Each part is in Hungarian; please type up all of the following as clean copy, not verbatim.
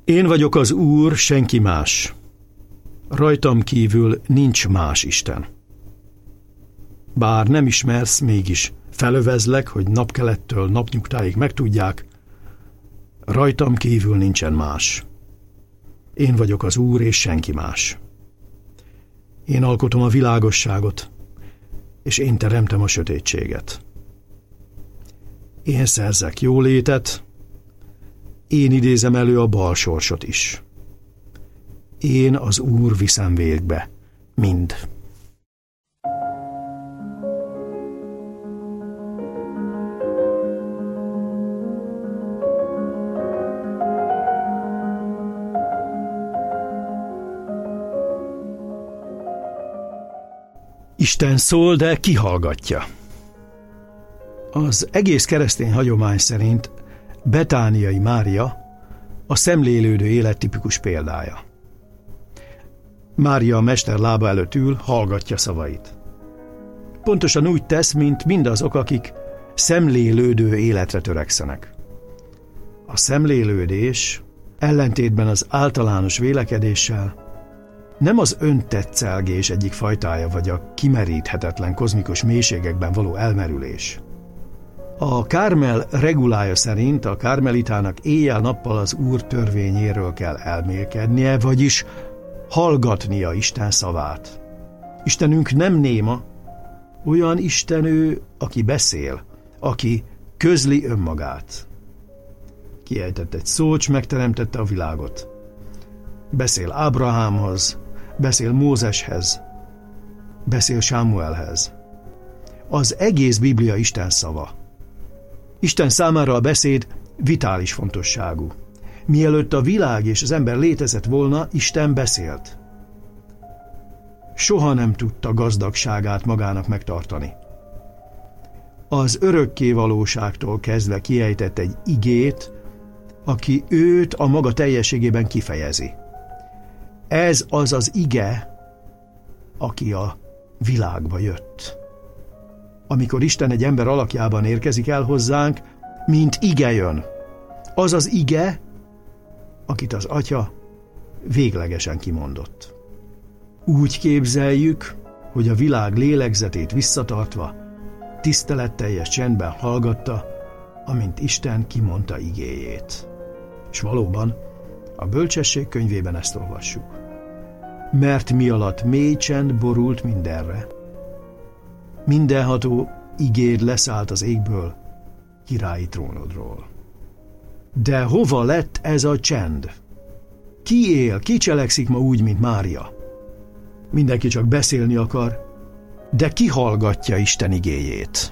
Én vagyok az Úr, senki más. Rajtam kívül nincs más Isten. Bár nem ismersz, mégis felövezlek, hogy napkelettől napnyugtáig megtudják, rajtam kívül nincsen más. Én vagyok az Úr, és senki más. Én alkotom a világosságot, és én teremtem a sötétséget. Én szerzek jólétet, én idézem elő a bal sorsot is. Én az Úr viszem végbe mind. Isten szól, de ki hallgatja? Az egész keresztény hagyomány szerint Betániai Mária a szemlélődő élet tipikus példája. Mária a mester lába előtt ül, hallgatja szavait. Pontosan úgy tesz, mint mindazok, akik szemlélődő életre törekszenek. A szemlélődés ellentétben az általános vélekedéssel nem az öntetszelgés egyik fajtája, vagy a kimeríthetetlen kozmikus mélységekben való elmerülés. A Kármel regulája szerint a kármelitának éjjel-nappal az Úr törvényéről kell elmélkednie, vagyis hallgatnia Isten szavát. Istenünk nem néma, olyan Isten ő, aki beszél, aki közli önmagát. Kiejtett egy szót, s megteremtette a világot. Beszél Ábrahámhoz, beszél Mózeshez, beszél Sámuelhez. Az egész Biblia Isten szava. Isten számára a beszéd vitális fontosságú. Mielőtt a világ és az ember létezett volna, Isten beszélt. Soha nem tudta gazdagságát magának megtartani. Az örökké valóságtól kezdve kiejtett egy igét, aki őt a maga teljességében kifejezi. Ez az az ige, aki a világba jött. Amikor Isten egy ember alakjában érkezik el hozzánk, mint ige jön. Az az ige, akit az Atya véglegesen kimondott. Úgy képzeljük, hogy a világ lélegzetét visszatartva, tiszteletteljes csendben hallgatta, amint Isten kimondta igéjét. És valóban a Bölcsesség könyvében ezt olvassuk. Mert mi alatt mély csend borult mindenre. Mindenható igéd leszállt az égből, királyi trónodról. De hova lett ez a csend? Ki él, ki cselekszik ma úgy, mint Mária? Mindenki csak beszélni akar, de ki hallgatja Isten igéjét?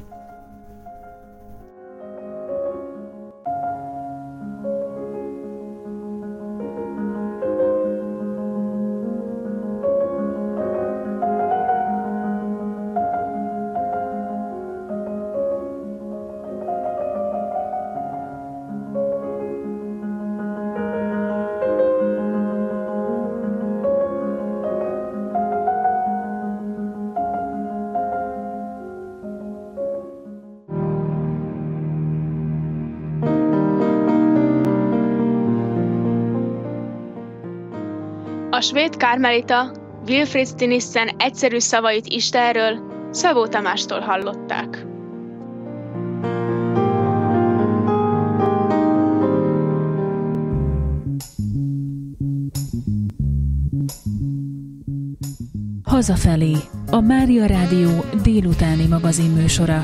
A svéd kármelita Wilfrid Stinissen egyszerű szavait Istenről Szabó Tamástól hallották. Hazafelé, a Mária Rádió délutáni magazinműsora.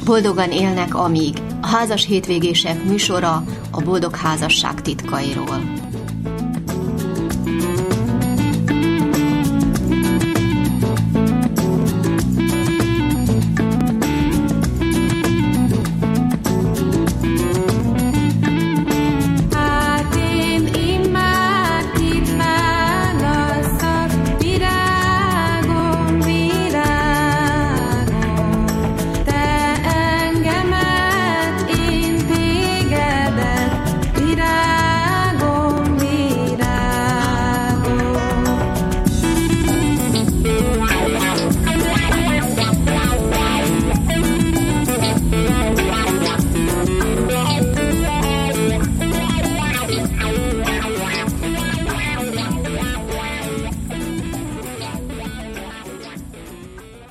Boldogan élnek amíg. A házas hétvégések műsora a boldog házasság titkairól.